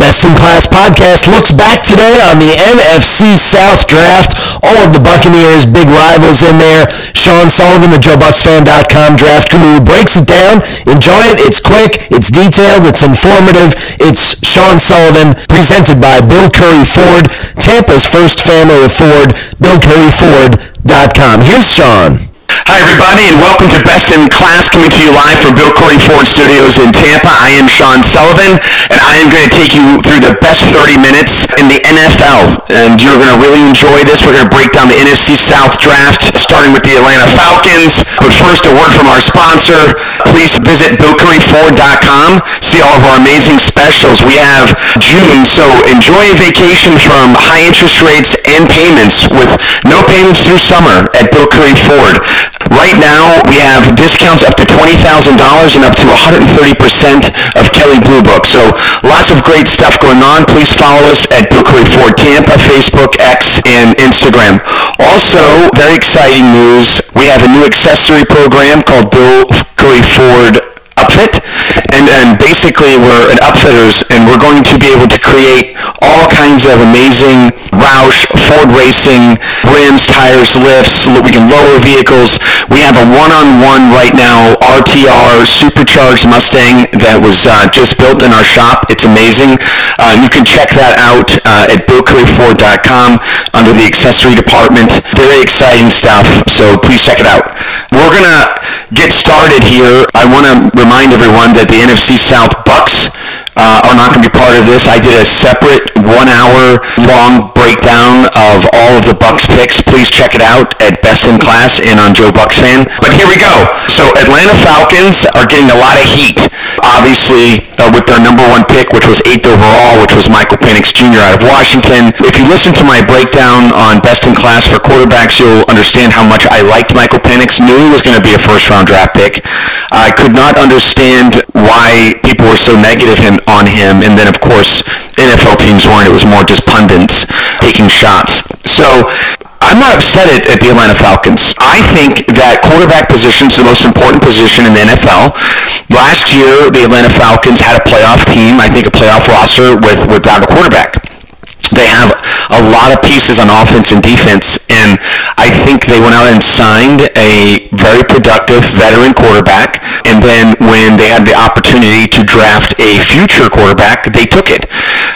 Best in Class podcast looks back today on the NFC South draft. All of the Buccaneers' big rivals in there. Sean Sullivan, the JoeBucksFan.com draft guru, breaks it down. Enjoy it. It's quick. It's detailed. It's informative. It's Sean Sullivan, presented by Bill Curry Ford, Tampa's first family of Ford, BillCurryFord.com. Here's Sean. Hi everybody, and welcome to Best in Class, coming to you live from Bill Curry Ford Studios in Tampa. I am Sean Sullivan, and I am going to take you through the best 30 minutes in the NFL. And you're going to really enjoy this. We're going to break down the NFC South draft, starting with the Atlanta Falcons. But first, a word from our sponsor. Please visit BillCurryFord.com. See all of our amazing specials. We have June, so enjoy a vacation from high interest rates and payments with no payments through summer at Bill Curry Ford. Right now, we have discounts up to $20,000 and up to 130% of Kelley Blue Book. So lots of great stuff going on. Please follow us at Bill Curry Ford Tampa, Facebook, X, and Instagram. Also, very exciting news. We have a new accessory program called Bill Curry Ford Upfit, and basically we're at Upfitters, and we're going to be able to create all kinds of amazing Roush, Ford Racing, rims, tires, lifts, so that we can lower vehicles. We have a one-on-one right now RTR supercharged Mustang that was just built in our shop. It's amazing. You can check that out at BillCurryFord.com under the accessory department. Very exciting stuff, so please check it out. We're going to get started here. I want to remind everyone that the NFC South Bucks are not going to be part of this. I did a separate 1 hour long breakdown of all of the Bucks picks. Please check it out at Best in Class and on Joe Bucks Fan. But here we go. So Atlanta Falcons are getting a lot of heat, obviously, with their number one pick, which was 8th overall, which was Michael Penix Jr. out of Washington. If you listen to my breakdown on Best in Class for quarterbacks, you'll understand how much I liked Michael Penix. Knew he was going to be a first-round draft pick. I could not understand why people were so negative on him, and then, of course, NFL teams weren't. It was more just pundits taking shots. So I'm not upset at the Atlanta Falcons. I think that quarterback position is the most important position in the NFL. Last year, the Atlanta Falcons had a playoff team, I think a playoff roster without a quarterback. They have a lot of pieces on offense and defense, and I think they went out and signed a very productive veteran quarterback, and then when they had the opportunity to draft a future quarterback, they took it.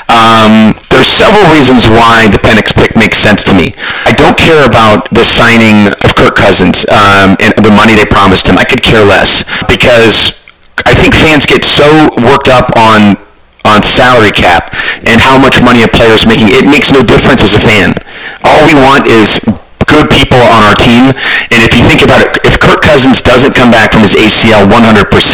There's several reasons why the Penix pick makes sense to me. I don't care about the signing of Kirk Cousins and the money they promised him. I could care less, because I think fans get so worked up on salary cap and how much money a player is making. It makes no difference as a fan. All we want is good people on our team, and if you think about it, if Kirk Cousins doesn't come back from his ACL 100%,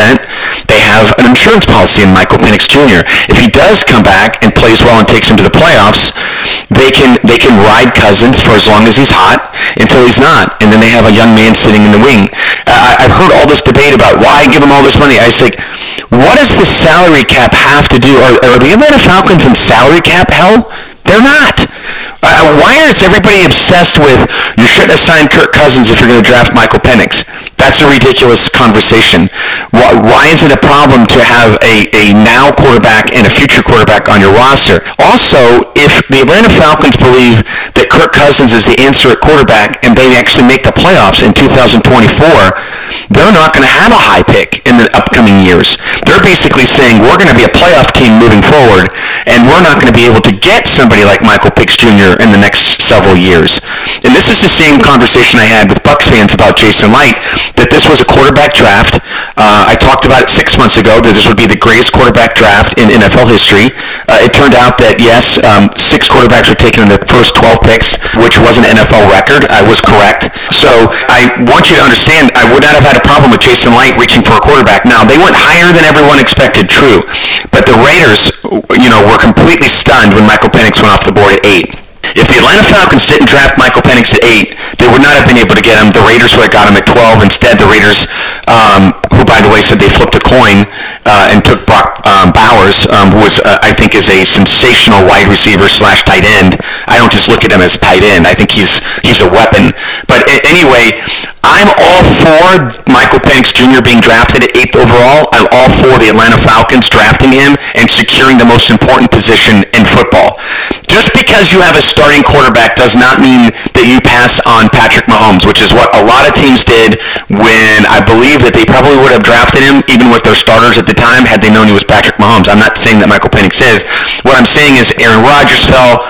they have an insurance policy in Michael Penix Jr. If he does come back and plays well and takes him to the playoffs, they can ride Cousins for as long as he's hot until he's not, and then they have a young man sitting in the wing. I've heard all this debate about why give him all this money. I was like, what does the salary cap have to do? Are the Atlanta Falcons in salary cap hell? They're not. Why is everybody obsessed with, you shouldn't have signed Kirk Cousins if you're going to draft Michael Penix? That's a ridiculous conversation. Why is it a problem to have a now quarterback and a future quarterback on your roster? Also, if the Atlanta Falcons believe that Kirk Cousins is the answer at quarterback and they actually make the playoffs in 2024, they're not going to have a high pick in the upcoming years. They're basically saying, we're going to be a playoff team moving forward, and we're not going to be able to get somebody like Michael Penix Jr. in the next several years. And this is the same conversation I had with Bucs fans about Jason Light, that this was a quarterback draft. I talked about it 6 months ago, that this would be the greatest quarterback draft in NFL history. It turned out that, yes, 6 quarterbacks were taken in the first 12 picks, which was an NFL record. I was correct. So I want you to understand, I would not have had a problem with Jason Light reaching for a quarterback. Now, they went higher than everyone expected, true. But the Raiders, were completely stunned when Michael Penix went off the board at 8. If the Atlanta Falcons didn't draft Michael Penix at 8, they would not have been able to get him. The Raiders would have got him at 12. Instead, the Raiders, who, by the way, said they flipped a coin and took Brock Bowers, who was, I think, is a sensational wide receiver / tight end. I don't just look at him as a tight end. I think he's a weapon. But anyway, I'm all for Michael Penix Jr. being drafted at 8th overall. I'm all for the Atlanta Falcons drafting him and securing the most important position in football. Just because you have a starting quarterback does not mean that you pass on Patrick Mahomes, which is what a lot of teams did when I believe that they probably would have drafted him even with their starters at the time had they known he was Patrick Mahomes. I'm not saying that Michael Penix is. What I'm saying is Aaron Rodgers fell.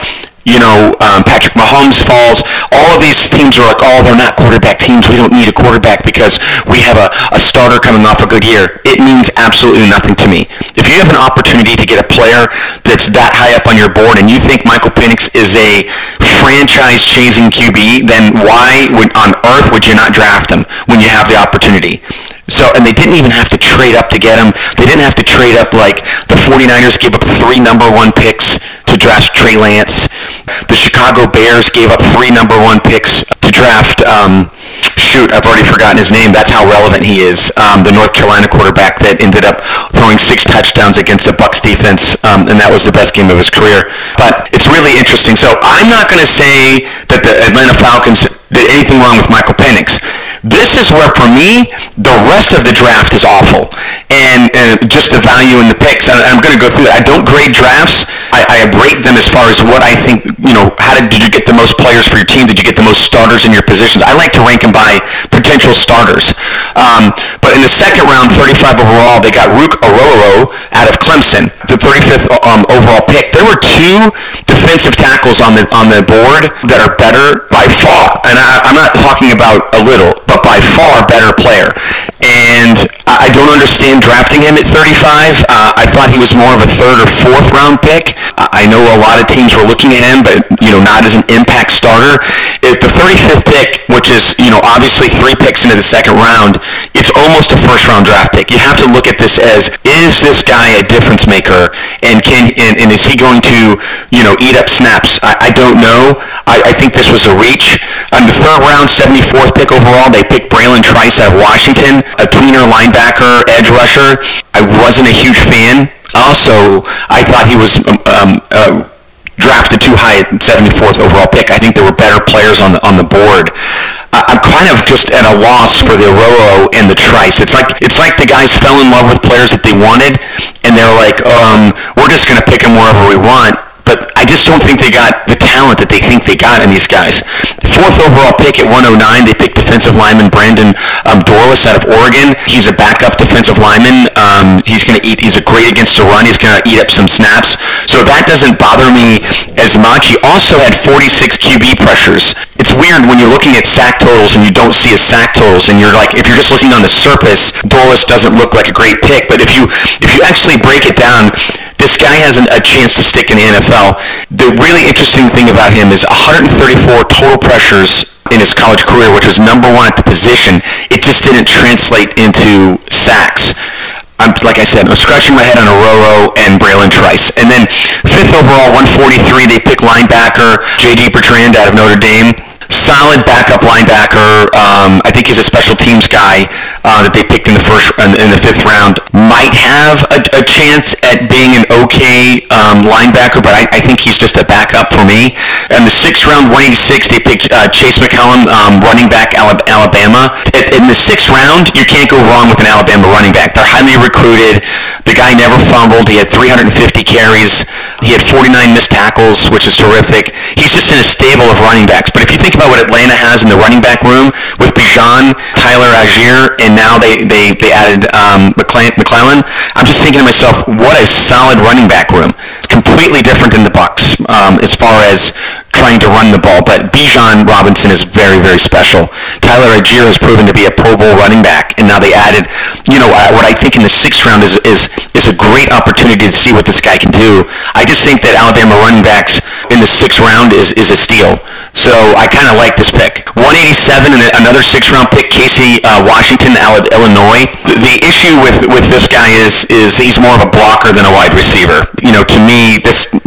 Patrick Mahomes falls. All of these teams are like, oh, they're not quarterback teams. We don't need a quarterback because we have a starter coming off a good year. It means absolutely nothing to me. If you have an opportunity to get a player that's that high up on your board and you think Michael Penix is a franchise-changing QB, then why on earth would you not draft him when you have the opportunity? And they didn't even have to trade up to get him. They didn't have to trade up like the 49ers gave up 3 number 1 picks to draft Trey Lance. The Chicago Bears gave up 3 number 1 picks to draft, I've already forgotten his name. That's how relevant he is. The North Carolina quarterback that ended up throwing 6 touchdowns against the Bucs defense, and that was the best game of his career. But it's really interesting. So I'm not going to say that the Atlanta Falcons did anything wrong with Michael Penix. This is where, for me, the rest of the draft is awful. And just the value in the picks. I'm going to go through that. I don't grade drafts. I rate them as far as what I think, how did you get the most players for your team? Did you get the most starters in your positions? I like to rank them by potential starters. But in the second round, 35 overall, they got Rook Arolo out of Clemson, the 35th overall pick. There were 2 defensive tackles on the board that are better by far. And I'm not talking about a little, but by far better player. And I don't understand drafting him at 35. I thought he was more of a 3rd or 4th round pick. I know a lot of teams were looking at him, but not as an impact starter. At the 35th pick, which is obviously 3 picks into the second round, it's almost a first-round draft pick. You have to look at this as, is this guy a difference maker, and is he going to eat up snaps? I don't know. I think this was a reach. The third round, 74th pick overall, they picked Braylon Trice out of Washington, a tweener linebacker, edge rusher. I wasn't a huge fan. Also, I thought he was drafted too high at 74th overall pick. I think there were better players on the board. I'm kind of just at a loss for the Arolo and the Trice. It's like the guys fell in love with players that they wanted, and they're like, we're just going to pick them wherever we want. But I just don't think they got the talent that they think they got in these guys. The 4th overall pick at 109, they picked defensive lineman Brandon Dorlus out of Oregon. He's a backup defensive lineman. He's great against the run. He's going to eat up some snaps. So that doesn't bother me as much. He also had 46 QB pressures. It's weird when you're looking at sack totals and you don't see his sack totals, and you're like, if you're just looking on the surface, Dorlus doesn't look like a great pick. But if you actually break it down, this guy has a chance to stick in the NFL. The really interesting thing about him is 134 total pressures in his college career, which was number 1 at the position. It just didn't translate into sacks. Like I said, I'm scratching my head on Arolo and Braylon Trice. And then 5th overall, 143, they pick linebacker J.D. Bertrand out of Notre Dame. Solid backup linebacker. I think he's a special teams guy that they picked in the 5th round. Might have a chance at being an okay linebacker, but I think he's just a backup for me. In the 6th round, 186, they picked Chase McCollum, running back Alabama. In the 6th round, you can't go wrong with an Alabama running back. They're highly recruited. The guy never fumbled. He had 350 carries. He had 49 missed tackles, which is terrific. He's just in a stable of running backs. But if you think about what Atlanta has in the running back room with Bijan, Tyler Algier, and now they added McClellan, I'm just thinking to myself, what a solid running back room. It's completely different than the Bucs as far as trying to run the ball, but Bijan Robinson is very, very special. Tyler Algier has proven to be a Pro Bowl running back, and now they added, what I think in the 6th round is a great opportunity to see what this guy can do. I just think that Alabama running backs in the 6th round is a steal. So I kind of like this pick. 187 and another 6th round pick, Casey Washington out of Illinois. The issue with this guy is he's more of a blocker than a wide receiver. To me,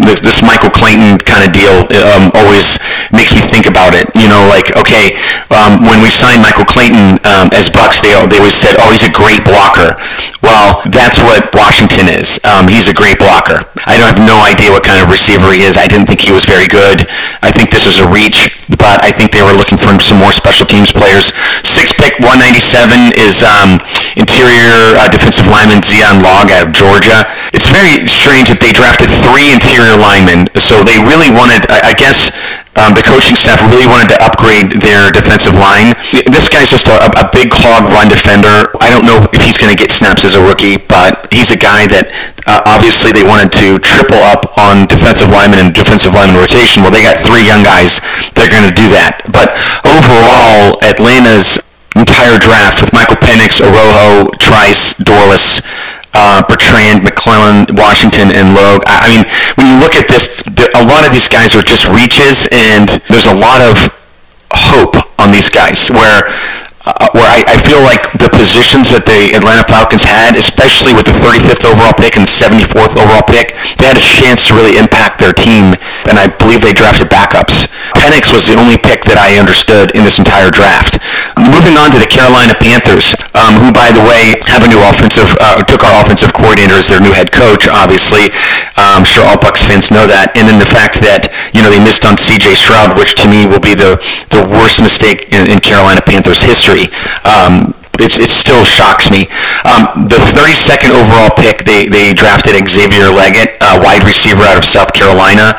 this Michael Clayton kind of deal always makes me think about it. Like, okay, when we signed Michael Clayton as Bucs, they always said, oh, he's a great blocker. Well, that's what Washington is. He's a great blocker. I have no idea what kind of receiver he is. I didn't think he was very good. I think this was a reach, but I think they were looking for some more special teams players. 6th pick, 197 is interior defensive lineman Zion Log out of Georgia. It's very strange that they drafted 3 interior linemen, so they really wanted, I guess, the coaching staff really wanted to upgrade their defensive line. This guy's just a big clog run defender. I don't know if he's going to get snaps as a rookie, but he's a guy that obviously they wanted to triple up on defensive linemen and defensive lineman rotation. Well, they got 3 young guys that are going to do that. But overall, Atlanta's entire draft with Michael Penix, Arroyo, Trice, Dorlus, Bertrand, McClellan, Washington, and Logue. I mean, when you look at this, a lot of these guys are just reaches, and there's a lot of hope on these guys where I feel like the positions that the Atlanta Falcons had, especially with the 35th overall pick and the 74th overall pick, they had a chance to really impact their team, and I believe they drafted backups. Penix was the only pick that I understood in this entire draft. Moving on to the Carolina Panthers, who, by the way, have a new took our offensive coordinator as their new head coach, obviously. I'm sure all Bucs fans know that. And then the fact that, they missed on C.J. Stroud, which to me will be the worst mistake in Carolina Panthers history. It still shocks me. The 32nd overall pick, they drafted Xavier Leggett, a wide receiver out of South Carolina.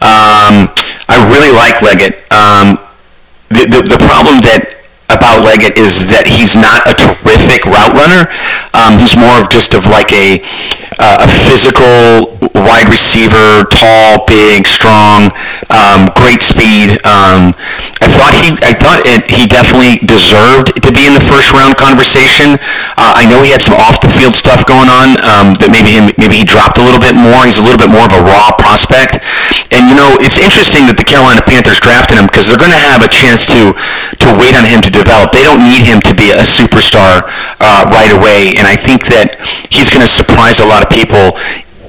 I really like Leggett. The problem about Leggett is that he's not a terrific route runner. He's more of just like a physical wide receiver, tall, big, strong, great speed. I thought he definitely deserved to be in the first round conversation. I know he had some off the field stuff going on that maybe he dropped a little bit more. He's a little bit more of a raw prospect. And it's interesting that the Carolina Panthers drafted him because they're going to have a chance to wait on him to develop. They don't need him to be a superstar right away, and I think that he's going to surprise a lot of people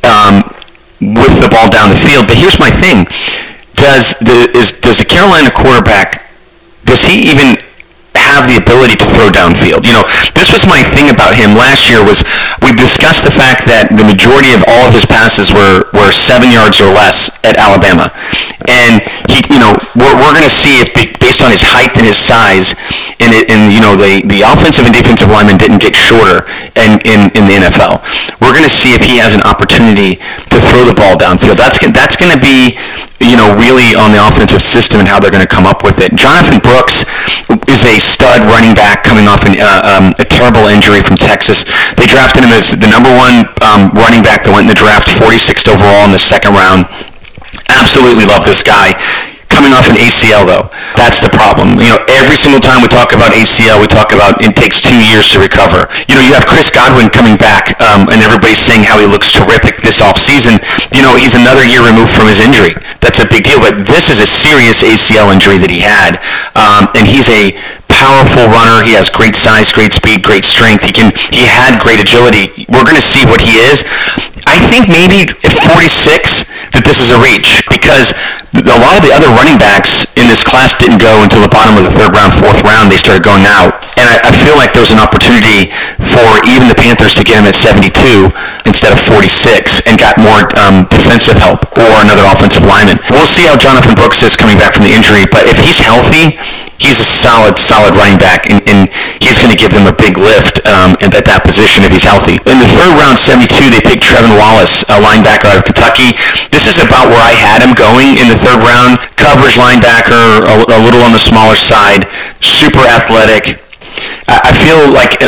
with the ball down the field. But here's my thing: does the Carolina quarterback, does he even have the ability to throw downfield? This was my thing about him last year. Was we discussed the fact that the majority of all of his passes were 7 yards or less at Alabama, and we're going to see if based on his height and his size, and the offensive and defensive linemen didn't get shorter in the NFL. We're going to see if he has an opportunity to throw the ball downfield. That's going to be really on the offensive system and how they're going to come up with it. Jonathan Brooks is a stud running back coming off a terrible injury from Texas. They drafted him as the number 1 running back that went in the draft, 46th overall in the 2nd round. Absolutely love this guy. Coming off an ACL, though, that's the problem. Every single time we talk about ACL, we talk about it takes 2 years to recover. You have Chris Godwin coming back, and everybody's saying how he looks terrific this offseason. He's another year removed from his injury. That's a big deal, but this is a serious ACL injury that he had, and he's a powerful runner. He has great size, great speed, great strength. He had great agility. We're going to see what he is. I think maybe at 46 that this is a reach because a lot of the other running backs in this class didn't go until the bottom of the 3rd round, 4th round. They started going now. And I feel like there's an opportunity for even the Panthers to get him at 72 instead of 46 and got more defensive help or another offensive lineman. We'll see how Jonathan Brooks is coming back from the injury, but if he's healthy, he's a solid running back, and he's going to give them a big lift at that position if he's healthy. In the 3rd round, 72, they picked Trevin Wallace, a linebacker out of Kentucky. This is about where I had him going in the 3rd round. Coverage linebacker, a little on the smaller side, super athletic. I feel like,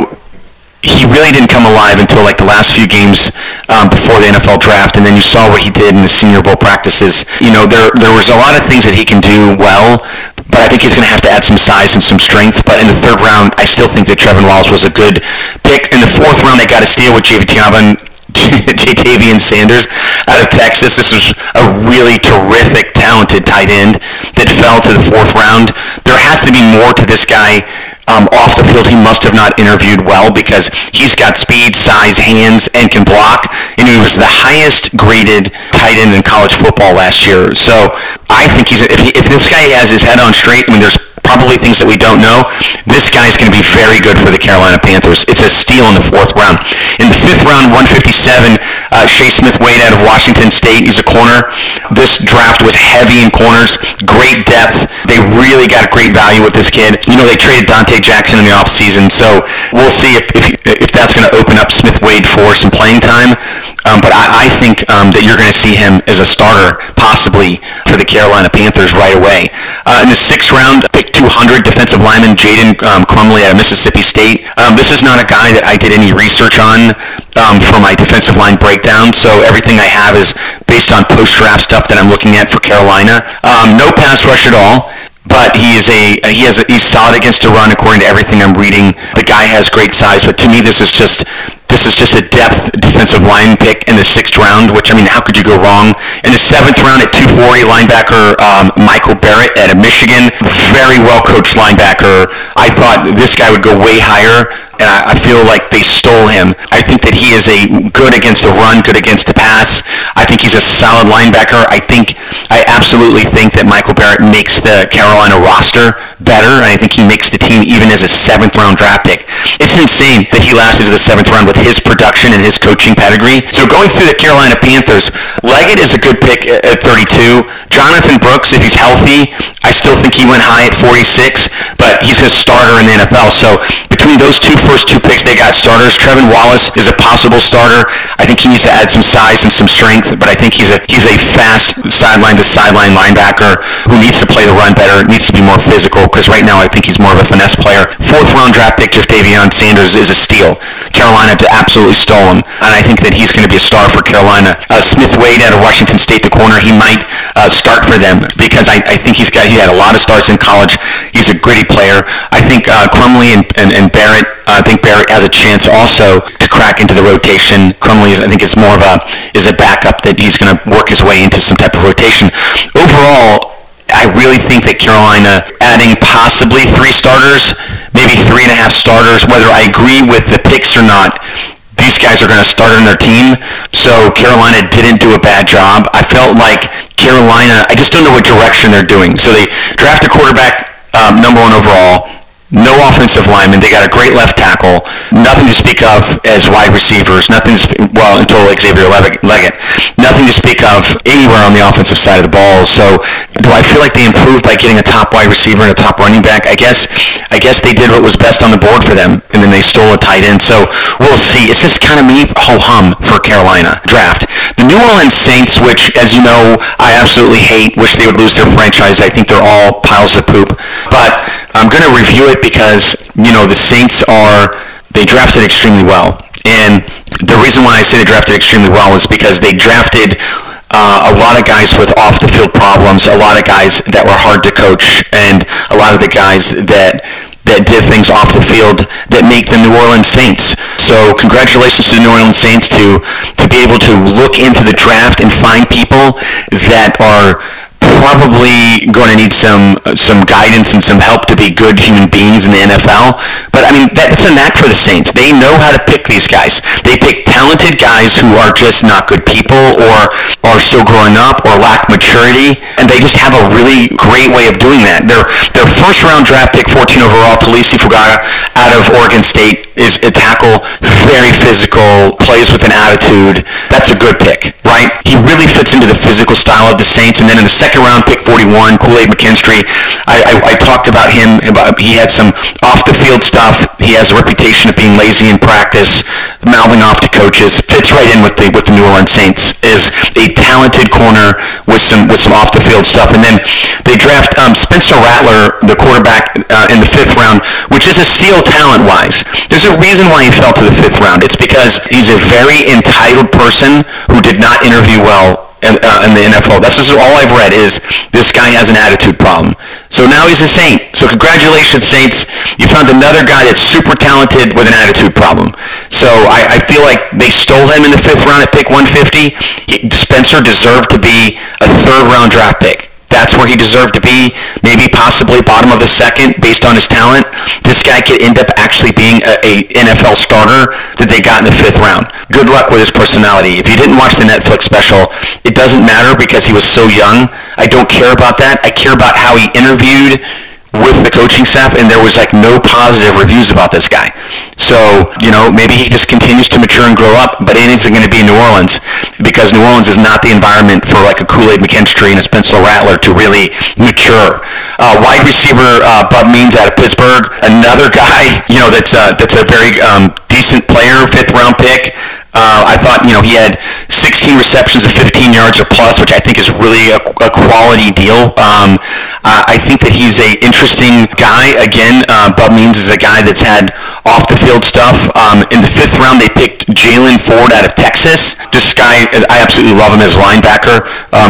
he really didn't come alive until like the last few games before the NFL draft, and then you saw what he did in the Senior Bowl practices. There was a lot of things that he can do well, but I think he's going to have to add some size and some strength. But in the 3rd round, I still think that Trevin Wallace was a good pick. In the 4th round, they got a steal with Ja'Tavion Sanders out of Texas. This was a really terrific, talented tight end that fell to the 4th round. There has to be more to this guy Off the field, he must have not interviewed well because he's got speed, size, hands, and can block. And he was the highest graded tight end in college football last year. So I think if this guy has his head on straight, I mean, there's probably things that we don't know. This guy's going to be very good for the Carolina Panthers. It's a steal in the 4th round. In the 5th round, 157, Shea Smith-Wade out of Washington State. He's a corner. This draft was heavy in corners, great depth. They really got great value with this kid. You know, they traded Dante Jackson in the offseason, so we'll see if that's going to open up Smith-Wade for some playing time. But I think that you're going to see him as a starter, possibly, for the Carolina Panthers right away. In the 6th round, pick 200 defensive lineman Jaden Crumley out of Mississippi State. This is not a guy that I did any research on for my defensive line breakdown, so everything I have is based on post-draft stuff that I'm looking at for Carolina. No pass rush at all. But he's solid against the run according to everything I'm reading. The guy has great size, but to me this is just a depth defensive line pick in the 6th round, which, I mean, how could you go wrong? In the 7th round at 240, linebacker Michael Barrett out of Michigan, very well coached linebacker. I thought this guy would go way higher, and I feel like they stole him. I think that he is a good against the run, good against the pass. I think he's a solid linebacker. I absolutely think that Michael Barrett makes the Carolina roster better. I think he makes the team even as a 7th round draft pick. It's insane that he lasted to the 7th round with his production and his coaching pedigree. So going through the Carolina Panthers, Leggett is a good pick at 32. Jonathan Brooks, if he's healthy, I still think he went high at 46, but he's a starter in the NFL. So between those first two picks, they got starters. Trevin Wallace is a possible starter. I think he needs to add some size and some strength, but I think he's a fast sideline-to-sideline linebacker who needs to play the run better, needs to be more physical, because right now I think he's more of a finesse player. 4th round draft pick Ja'Tavion Sanders is a steal. Carolina absolutely stole him, and I think that he's going to be a star for Carolina. Smith-Wade out of Washington State, the corner, he might start for them because I think he had a lot of starts in college. He's a gritty player. I think Crumley and Barrett, I think Barrett has a chance also to crack into the rotation. Crumley, I think, is more of a backup that he's going to work his way into some type of rotation. Overall, I really think that Carolina adding possibly 3 starters, maybe 3.5 starters, whether I agree with the picks or not, these guys are going to start on their team. So Carolina didn't do a bad job. I felt like Carolina, I just don't know what direction they're doing. So they draft a quarterback, number 1 overall. No offensive lineman. They got a great left tackle. Nothing to speak of as wide receivers. Until Xavier Leggett. Nothing to speak of anywhere on the offensive side of the ball. So do I feel like they improved by getting a top wide receiver and a top running back? I guess they did what was best on the board for them, and then they stole a tight end. So we'll see. It's just kind of me ho-hum for Carolina draft. The New Orleans Saints, which, as you know, I absolutely hate, wish they would lose their franchise. I think they're all piles of poop. But I'm going to review it because, you know, the Saints they drafted extremely well. And the reason why I say they drafted extremely well is because they drafted a lot of guys with off-the-field problems, a lot of guys that were hard to coach, and a lot of the guys that did things off the field that make the New Orleans Saints. So congratulations to the New Orleans Saints to be able to look into the draft and find people that are probably going to need some guidance and some help to be good human beings in the NFL. But, I mean, that's a knack for the Saints. They know how to pick these guys. They pick talented guys who are just not good people or are still growing up or lack maturity, and they just have a really great way of doing that. Their first-round draft pick, 14 overall, Talisi Fugata out of Oregon State, is a tackle, very physical, plays with an attitude. That's a good pick, right? He really fits into the physical style of the Saints. And then in the second round, pick 41, Kool-Aid McKinstry, I talked about him. He had some off-the-field stuff. He has a reputation of being lazy in practice, mouthing off to coaches. Fits right in with the New Orleans Saints. Is a talented corner with some off-the-field stuff. And then they draft Spencer Rattler, the quarterback, in the 5th round, which is a steal talent-wise. There's a reason why he fell to the 5th round. It's because he's a very entitled person who did not interview well in the NFL. That's just all I've read is this guy has an attitude problem. So now he's a Saint. So congratulations, Saints. You found another guy that's super talented with an attitude problem. So I feel like they stole him in the 5th round at pick 150. Spencer deserved to be a 3rd round draft pick. that's where he deserved to be, maybe possibly bottom of the second based on his talent. This guy could end up actually being a NFL starter that they got in the 5th round. Good luck with his personality. If you didn't watch the Netflix special, it doesn't matter because he was so young. I don't care about that. I care about how he interviewed with the coaching staff, and there was like no positive reviews about this guy. So, maybe he just continues to mature and grow up, but it isn't going to be in New Orleans because New Orleans is not the environment for like a Kool-Aid McKinstry and a Spencer Rattler to really mature. Wide receiver Bub Means out of Pittsburgh, another guy, that's a very decent player, 5th round pick. I thought, he had 16 receptions of 15 yards or plus, which I think is really a quality deal. I think that he's an interesting guy. Again, Bub Means is a guy that's had off-the-field stuff. In the 5th round, they picked Jalen Ford out of Texas. This guy, I absolutely love him as a linebacker.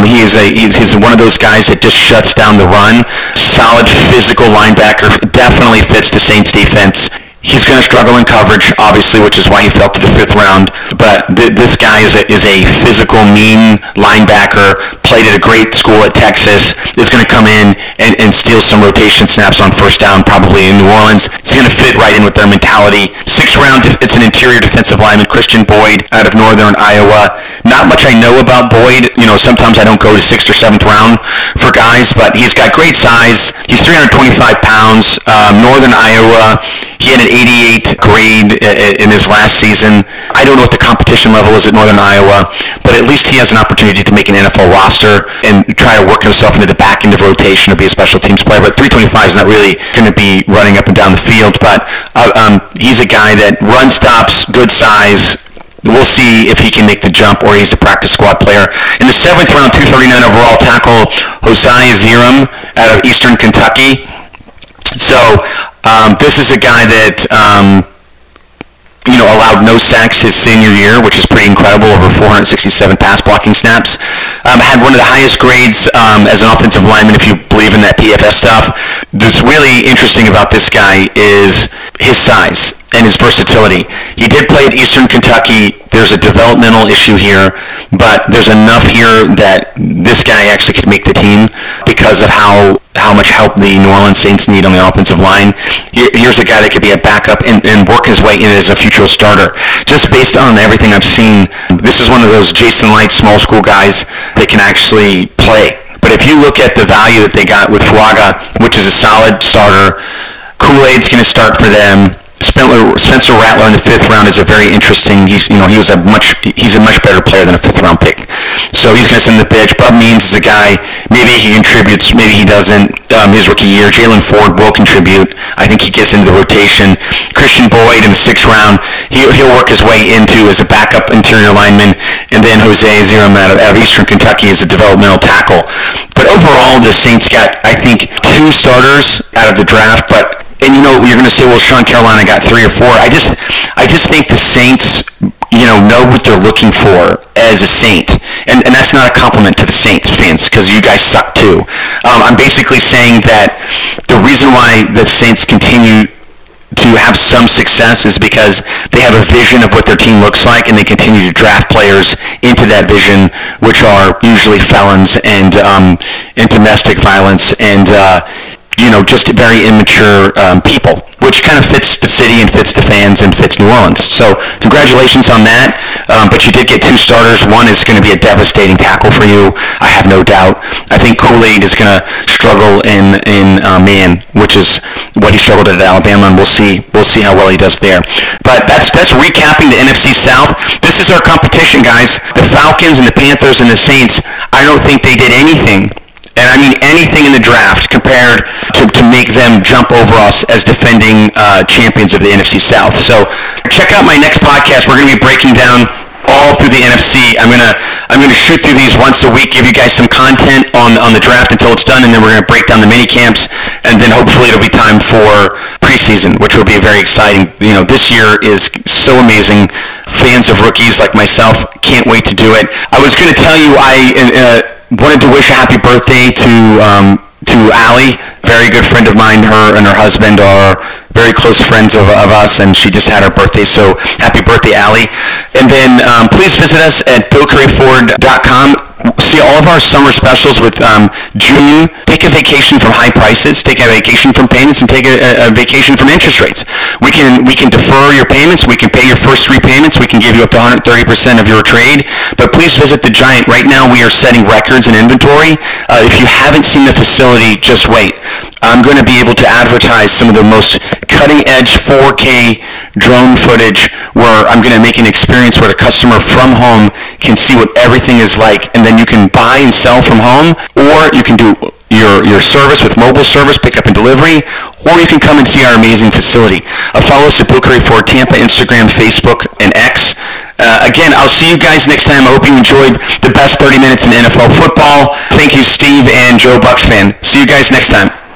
He's one of those guys that just shuts down the run. Solid physical linebacker. Definitely fits the Saints defense. He's going to struggle in coverage, obviously, which is why he fell to the 5th round. But this guy is a physical, mean linebacker, played at a great school at Texas, is going to come in and steal some rotation snaps on 1st down, probably in New Orleans. He's going to fit right in with their mentality. 6th round, it's an interior defensive lineman, Christian Boyd, out of Northern Iowa. Not much I know about Boyd. Sometimes I don't go to 6th or 7th round for guys, but he's got great size. He's 325 pounds. Northern Iowa. He had an 88 grade in his last season. I don't know what the competition level is at Northern Iowa, but at least he has an opportunity to make an NFL roster and try to work himself into the back end of rotation to be a special teams player. But 325 is not really going to be running up and down the field, but he's a guy that run stops, good size. We'll see if he can make the jump or he's a practice squad player. In the 7th round, 239 overall tackle, Josiah Ziram out of Eastern Kentucky. So this is a guy that allowed no sacks his senior year, which is pretty incredible, over 467 pass blocking snaps. Had one of the highest grades as an offensive lineman, if you believe in that PFF stuff. What's really interesting about this guy is his size and his versatility. He did play at Eastern Kentucky. There's a developmental issue here, but there's enough here that this guy actually could make the team because of how much help the New Orleans Saints need on the offensive line. Here's a guy that could be a backup and work his way in as a future starter. Just based on everything I've seen, this is one of those Jason Light small school guys that can actually play. But if you look at the value that they got with Fuaga, which is a solid starter, Kool-Aid's going to start for them. Spencer Rattler in the 5th round is a very interesting. He's a much better player than a 5th round pick. So he's going to send the pitch. Bub Means is a guy. Maybe he contributes. Maybe he doesn't. His rookie year, Jalen Ford will contribute. I think he gets into the rotation. Christian Boyd in the 6th round. He'll work his way into as a backup interior lineman, and then Josiah Ziram out of Eastern Kentucky as a developmental tackle. But overall, the Saints got, I think, 2 starters out of the draft, but. And you're going to say, well, Sean Carolina got 3 or 4. I just think the Saints, know what they're looking for as a Saint, and that's not a compliment to the Saints fans because you guys suck too. I'm basically saying that the reason why the Saints continue to have some success is because they have a vision of what their team looks like, and they continue to draft players into that vision, which are usually felons and domestic violence and. Just very immature people, which kind of fits the city and fits the fans and fits New Orleans. So congratulations on that. But you did get 2 starters. One is going to be a devastating tackle for you, I have no doubt. I think Kool-Aid is going to struggle in man, which is what he struggled at Alabama, and we'll see how well he does there. But that's recapping the NFC South. This is our competition, guys. The Falcons and the Panthers and the Saints, I don't think they did anything. And I mean anything in the draft compared to make them jump over us as defending champions of the NFC South. So check out my next podcast. We're going to be breaking down all through the NFC. I'm gonna shoot through these once a week, give you guys some content on the draft until it's done, and then we're gonna break down the mini camps, and then hopefully it'll be time for preseason, which will be very exciting. This year is so amazing. Fans of rookies like myself can't wait to do it. I was gonna tell you I wanted to wish a happy birthday to Allie, very good friend of mine. Her and her husband are very close friends of us, and she just had her birthday, so happy birthday, Allie. And then please visit us at BillCurryFord.com. See all of our summer specials with June. Take a vacation from high prices, take a vacation from payments, and take a vacation from interest rates. We can defer your payments. We can pay your first 3 payments. We can give you up to 130% of your trade. But please visit the Giant. Right now we are setting records in inventory. If you haven't seen the facility, just wait. I'm going to be able to advertise some of the most cutting-edge 4K drone footage where I'm going to make an experience where the customer from home can see what everything is like, and then you can buy and sell from home, or you can do your service with mobile service, pick up and delivery, or you can come and see our amazing facility. Follow us at Bookery Ford Tampa, Instagram, Facebook, and X. Again, I'll see you guys next time. I hope you enjoyed the best 30 minutes in NFL football. Thank you, Steve and Joe Bucks fan. See you guys next time.